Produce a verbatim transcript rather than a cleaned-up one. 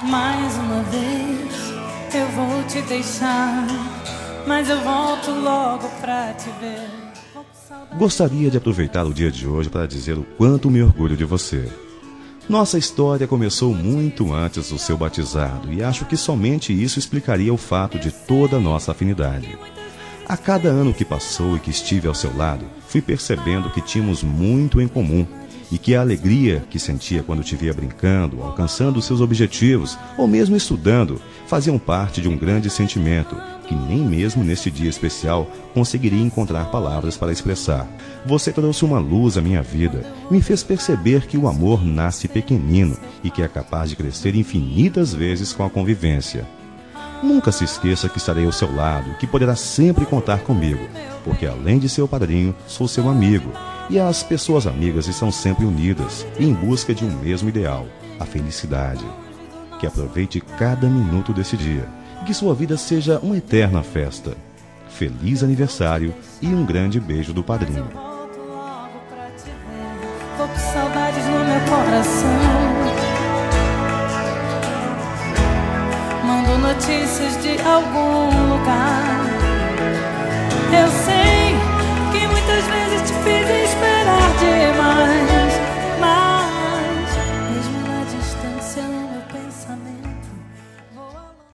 Mais uma vez eu vou te deixar, mas eu volto logo pra te ver. Gostaria de aproveitar o dia de hoje para dizer o quanto me orgulho de você. Nossa história começou muito antes do seu batizado e acho que somente isso explicaria o fato de toda a nossa afinidade. A cada ano que passou e que estive ao seu lado, fui percebendo que tínhamos muito em comum e que a alegria que sentia quando te via brincando, alcançando seus objetivos ou mesmo estudando, faziam parte de um grande sentimento que nem mesmo neste dia especial conseguiria encontrar palavras para expressar. Você trouxe uma luz à minha vida, me fez perceber que o amor nasce pequenino e que é capaz de crescer infinitas vezes com a convivência. Nunca se esqueça que estarei ao seu lado, que poderá sempre contar comigo, porque além de seu padrinho, sou seu amigo, e as pessoas amigas estão sempre unidas e em busca de um mesmo ideal, a felicidade. Que aproveite cada minuto desse dia, e que sua vida seja uma eterna festa. Feliz aniversário e um grande beijo do padrinho. Tô com saudades no meu coração. Mando notícias de algum lugar. Eu sei que muitas vezes te fiz esperar.